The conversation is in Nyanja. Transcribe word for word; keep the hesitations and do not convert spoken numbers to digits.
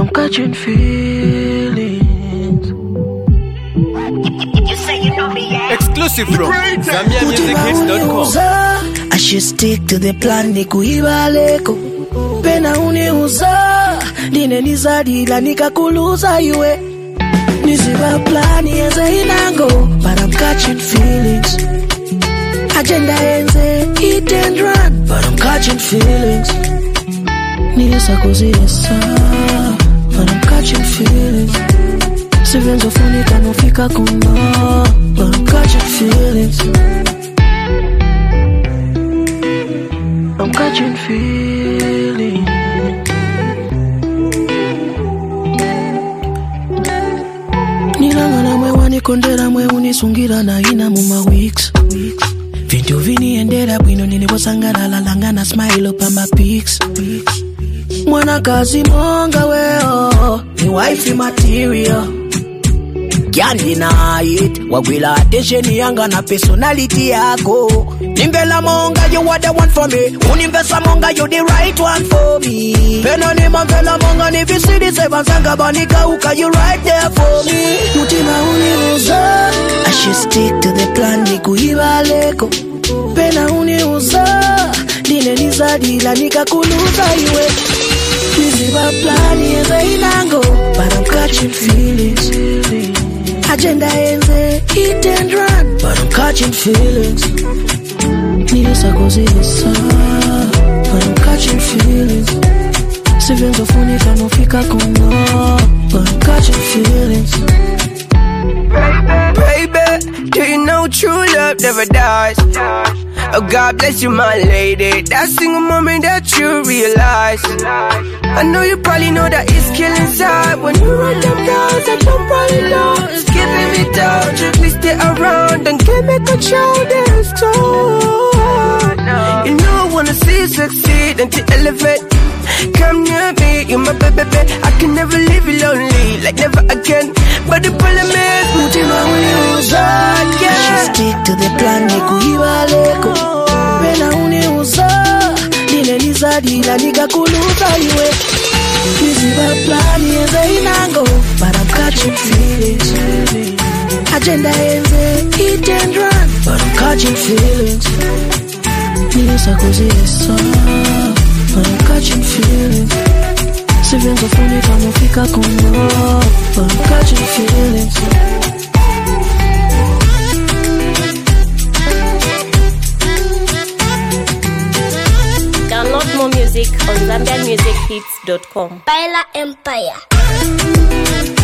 catching feelings. You say you know me, yeah. Exclusive from Zambia Music Hits dot com. I should stick to the plan ni kuibaleko. Pena uniuza Dine nizadila nikakuluza iwe. Niziba plani eze inango, but I'm catching feelings. Agenda enze hit and run, but I'm catching feelings. Nisa kuzisa, but I'm catching feelings. Sivenzo funika nufika kuno, but I'm catching feelings. I'm catching feelings. Nilangana mwe wanikondera mwe unisungira na ina muma weeks. Vintu vini endera bwino nini wasangara lalangana smile up on my pics. Mwana kazi monga weo, ni wifey material. Can't deny it. Wagwila attention yanga na personality yako. Nimbela monga, you are the one for me. Unimbesa monga, you the right one for me. Pena ni mambela monga, ni visidi seven sanga banika uka, you right there for me. Mutima uniuza, I should stick to the plan ni kuibaleko. Pena uniuza, dine nizadila nikakuluza iwe. Niziba plani eze inango, but I'm catching feelings. Agenda enze hit and run, but I'm catching feelings. Nilisa kuzisa, but I'm catching feelings. Sivenzo funika nufika kuno, but I'm catching feelings. Baby, do you know true love never dies? Oh, God bless you, my lady. That single moment that you realize. I know you probably know that it's killing inside. When you run them down, I don't probably know. It's giving me down. Just please stay around and give me control this tone. You know I wanna see you succeed and to elevate. Come near me, you're my baby, baby. I can never leave you lonely, like never again. But the problem is, mutima uniuza, yeah. I should stick to the plan ni kuibaleko. Pena uniuza, dine nizadila nikakuluza iwe. Niziba plani eze inango, but I'm catching feelings. Agenda enze hit and run, but I'm catching feelings. Nilisa kuzisa, but I'm catching feelings. Sivenzo funika nufika kuno, but I'm catching feelings. Download more music on Zambia Music Hits dot com. Baila Empire.